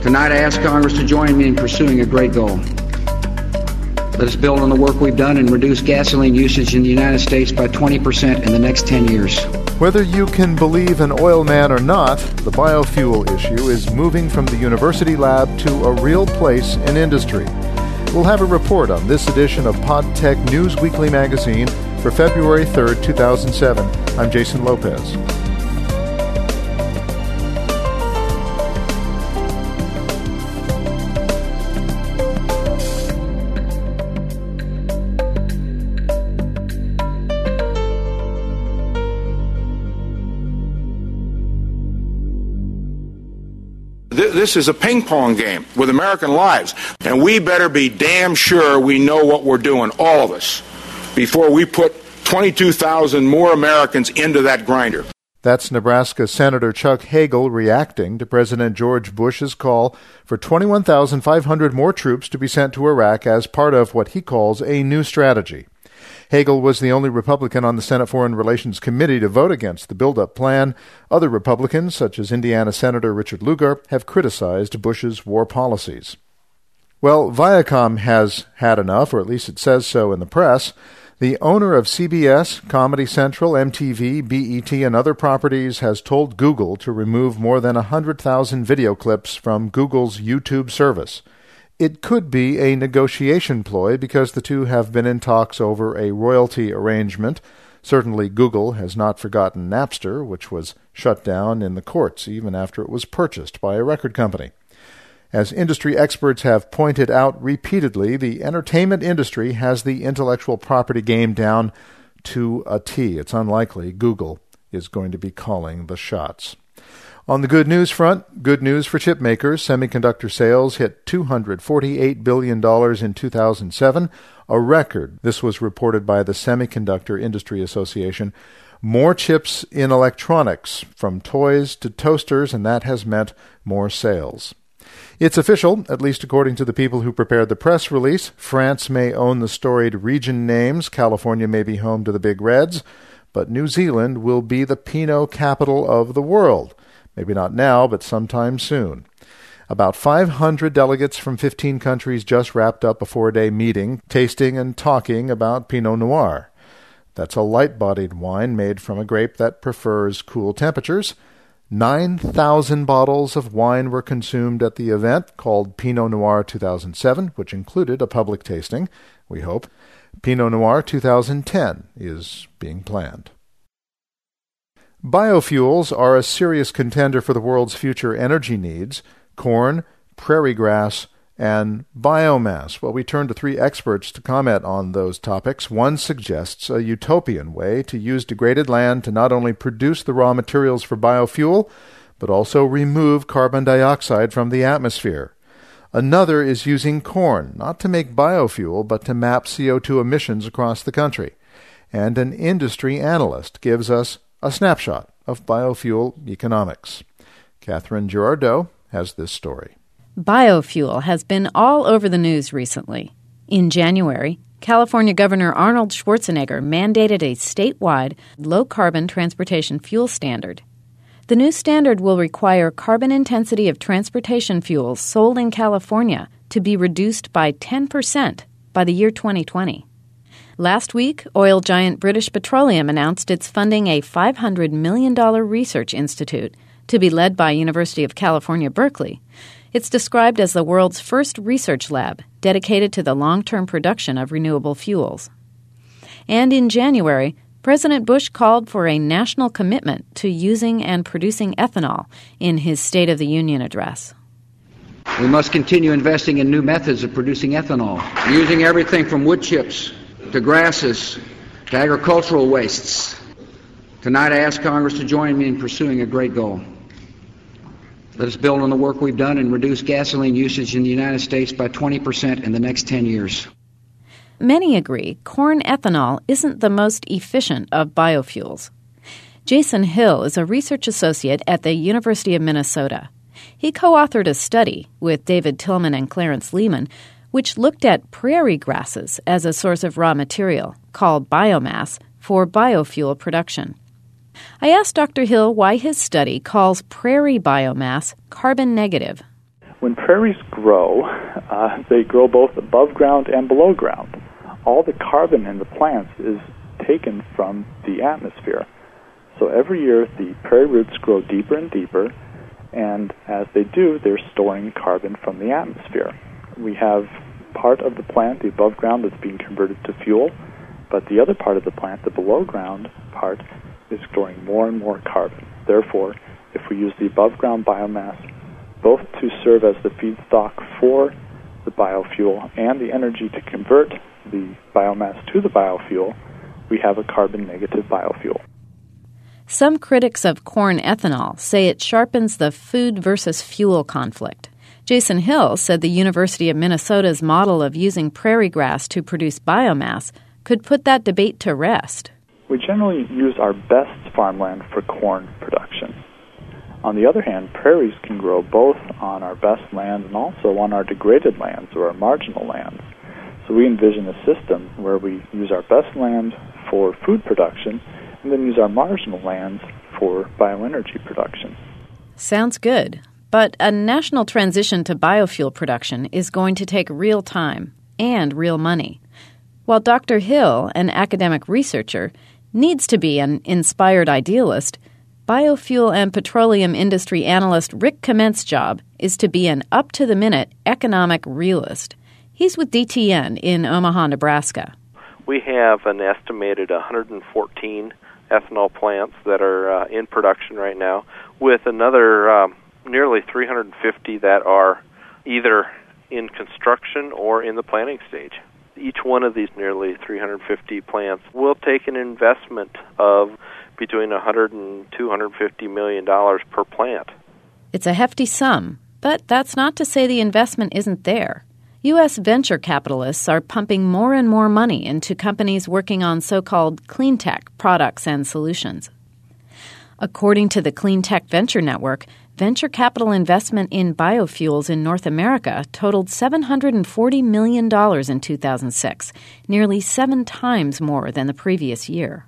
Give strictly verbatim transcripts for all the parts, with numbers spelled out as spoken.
Tonight I ask Congress to join me in pursuing a great goal. Let us build on the work we've done and reduce gasoline usage in the United States by twenty percent in the next ten years. Whether you can believe an oil man or not, the biofuel issue is moving from the university lab to a real place in industry. We'll have a report on this edition of PodTech News Weekly magazine for February third, two thousand seven. I'm Jason Lopez. This is a ping pong game with American lives, and we better be damn sure we know what we're doing, all of us, before we put twenty-two thousand more Americans into that grinder. That's Nebraska Senator Chuck Hagel reacting to President George Bush's call for twenty-one thousand five hundred more troops to be sent to Iraq as part of what he calls a new strategy. Hagel was the only Republican on the Senate Foreign Relations Committee to vote against the build-up plan. Other Republicans, such as Indiana Senator Richard Lugar, have criticized Bush's war policies. Well, Viacom has had enough, or at least it says so in the press. The owner of C B S, Comedy Central, M T V, B E T, and other properties has told Google to remove more than one hundred thousand video clips from Google's YouTube service. It could be a negotiation ploy because the two have been in talks over a royalty arrangement. Certainly Google has not forgotten Napster, which was shut down in the courts even after it was purchased by a record company. As industry experts have pointed out repeatedly, the entertainment industry has the intellectual property game down to a T. It's unlikely Google is going to be calling the shots. On the good news front, good news for chip makers. Semiconductor sales hit two hundred forty-eight billion dollars in two thousand seven, a record. This was reported by the Semiconductor Industry Association. More chips in electronics, from toys to toasters, and that has meant more sales. It's official, at least according to the people who prepared the press release. France may own the storied region names. California may be home to the Big Reds. But New Zealand will be the Pinot capital of the world. Maybe not now, but sometime soon. About five hundred delegates from fifteen countries just wrapped up a four-day meeting, tasting and talking about Pinot Noir. That's a light-bodied wine made from a grape that prefers cool temperatures. nine thousand bottles of wine were consumed at the event called Pinot Noir two thousand seven, which included a public tasting, we hope. Pinot Noir two thousand ten is being planned. Biofuels are a serious contender for the world's future energy needs: corn, prairie grass, and biomass. Well, we turn to three experts to comment on those topics. One suggests a utopian way to use degraded land to not only produce the raw materials for biofuel, but also remove carbon dioxide from the atmosphere. Another is using corn, not to make biofuel, but to map C O two emissions across the country. And an industry analyst gives us a snapshot of biofuel economics. Catherine Girardeau has this story. Biofuel has been all over the news recently. In January, California Governor Arnold Schwarzenegger mandated a statewide low-carbon transportation fuel standard. The new standard will require carbon intensity of transportation fuels sold in California to be reduced by ten percent by the year twenty twenty. Last week, oil giant British Petroleum announced it's funding a five hundred million dollars research institute to be led by University of California, Berkeley. It's described as the world's first research lab dedicated to the long-term production of renewable fuels. And in January, President Bush called for a national commitment to using and producing ethanol in his State of the Union address. We must continue investing in new methods of producing ethanol, using everything from wood chips to grasses to agricultural wastes. Tonight I ask Congress to join me in pursuing a great goal. Let us build on the work we've done and reduce gasoline usage in the United States by twenty percent in the next ten years. Many agree corn ethanol isn't the most efficient of biofuels. Jason Hill is a research associate at the University of Minnesota. He co-authored a study with David Tillman and Clarence Lehman, which looked at prairie grasses as a source of raw material, called biomass, for biofuel production. I asked Doctor Hill why his study calls prairie biomass carbon negative. When prairies grow, uh, they grow both above ground and below ground. All the carbon in the plants is taken from the atmosphere. So every year the prairie roots grow deeper and deeper, and as they do, they're storing carbon from the atmosphere. We have part of the plant, the above ground, that's being converted to fuel, but the other part of the plant, the below ground part, is storing more and more carbon. Therefore, if we use the above ground biomass both to serve as the feedstock for the biofuel and the energy to convert the biomass to the biofuel, we have a carbon negative biofuel. Some critics of corn ethanol say it sharpens the food versus fuel conflict. Jason Hill said the University of Minnesota's model of using prairie grass to produce biomass could put that debate to rest. We generally use our best farmland for corn production. On the other hand, prairies can grow both on our best land and also on our degraded lands or our marginal lands. So we envision a system where we use our best land for food production and then use our marginal lands for bioenergy production. Sounds good. But a national transition to biofuel production is going to take real time and real money. While Doctor Hill, an academic researcher, needs to be an inspired idealist, biofuel and petroleum industry analyst Rick Kment's job is to be an up-to-the-minute economic realist. He's with D T N in Omaha, Nebraska. We have an estimated one hundred fourteen ethanol plants that are uh, in production right now, with another um, nearly three hundred fifty that are either in construction or in the planning stage. Each one of these nearly three hundred fifty plants will take an investment of between one hundred and two hundred fifty million dollars per plant. It's a hefty sum, but that's not to say the investment isn't there. U S venture capitalists are pumping more and more money into companies working on so-called clean tech products and solutions. According to the Clean Tech Venture Network, venture capital investment in biofuels in North America totaled seven hundred forty million dollars in two thousand six, nearly seven times more than the previous year.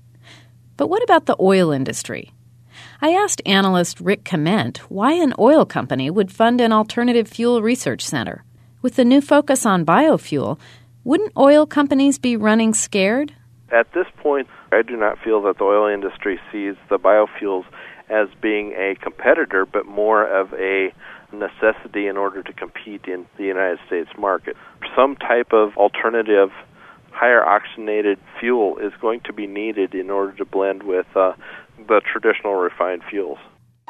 But what about the oil industry? I asked analyst Rick Kment why an oil company would fund an alternative fuel research center. With the new focus on biofuel, wouldn't oil companies be running scared? At this point, I do not feel that the oil industry sees the biofuels as being a competitor, but more of a necessity in order to compete in the United States market. Some type of alternative, higher oxygenated fuel is going to be needed in order to blend with uh, the traditional refined fuels.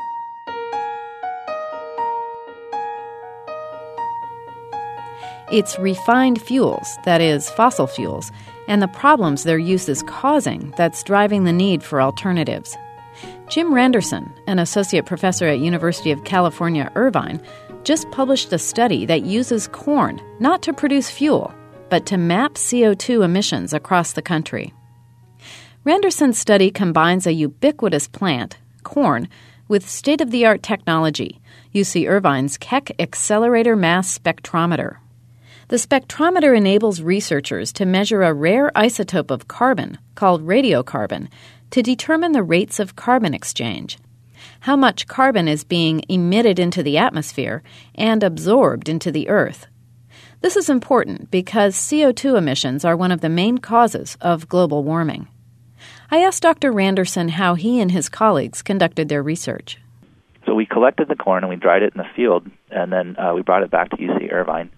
It's refined fuels, that is, fossil fuels, and the problems their use is causing that's driving the need for alternatives. Jim Randerson, an associate professor at University of California, Irvine, just published a study that uses corn not to produce fuel, but to map C O two emissions across the country. Randerson's study combines a ubiquitous plant, corn, with state-of-the-art technology, U C Irvine's Keck Accelerator Mass Spectrometer. The spectrometer enables researchers to measure a rare isotope of carbon, called radiocarbon, to determine the rates of carbon exchange, how much carbon is being emitted into the atmosphere and absorbed into the earth. This is important because C O two emissions are one of the main causes of global warming. I asked Doctor Randerson how he and his colleagues conducted their research. So we collected the corn and we dried it in the field, and then uh, we brought it back to U C Irvine.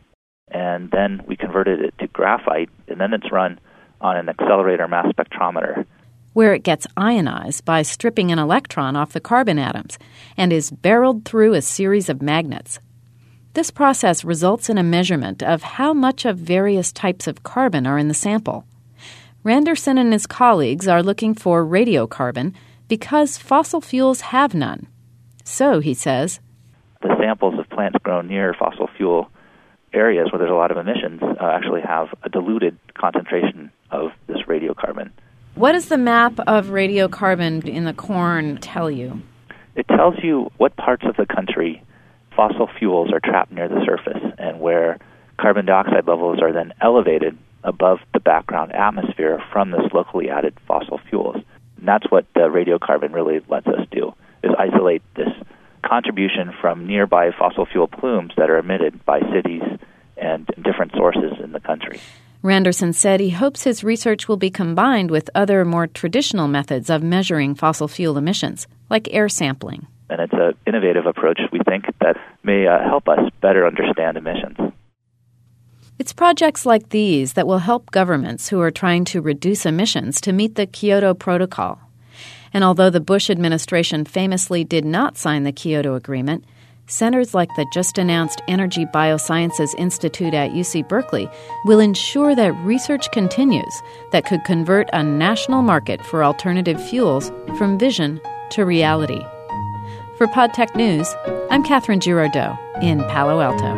And then we converted it to graphite, and then it's run on an accelerator mass spectrometer, where it gets ionized by stripping an electron off the carbon atoms and is barreled through a series of magnets. This process results in a measurement of how much of various types of carbon are in the sample. Randerson and his colleagues are looking for radiocarbon because fossil fuels have none. So, he says, the samples of plants grown near fossil fuel areas where there's a lot of emissions uh, actually have a diluted concentration of this radiocarbon. What does the map of radiocarbon in the corn tell you? It tells you what parts of the country fossil fuels are trapped near the surface and where carbon dioxide levels are then elevated above the background atmosphere from this locally added fossil fuels. And that's what the radiocarbon really lets us do, is isolate this contribution from nearby fossil fuel plumes that are emitted by cities and different sources in the country. Randerson said he hopes his research will be combined with other more traditional methods of measuring fossil fuel emissions, like air sampling. And it's an innovative approach, we think, that may uh, help us better understand emissions. It's projects like these that will help governments who are trying to reduce emissions to meet the Kyoto Protocol. And although the Bush administration famously did not sign the Kyoto Agreement, centers like the just-announced Energy Biosciences Institute at U C Berkeley will ensure that research continues that could convert a national market for alternative fuels from vision to reality. For PodTech News, I'm Catherine Girardeau in Palo Alto.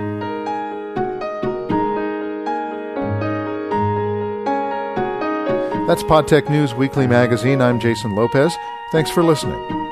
That's PodTech News Weekly Magazine. I'm Jason Lopez. Thanks for listening.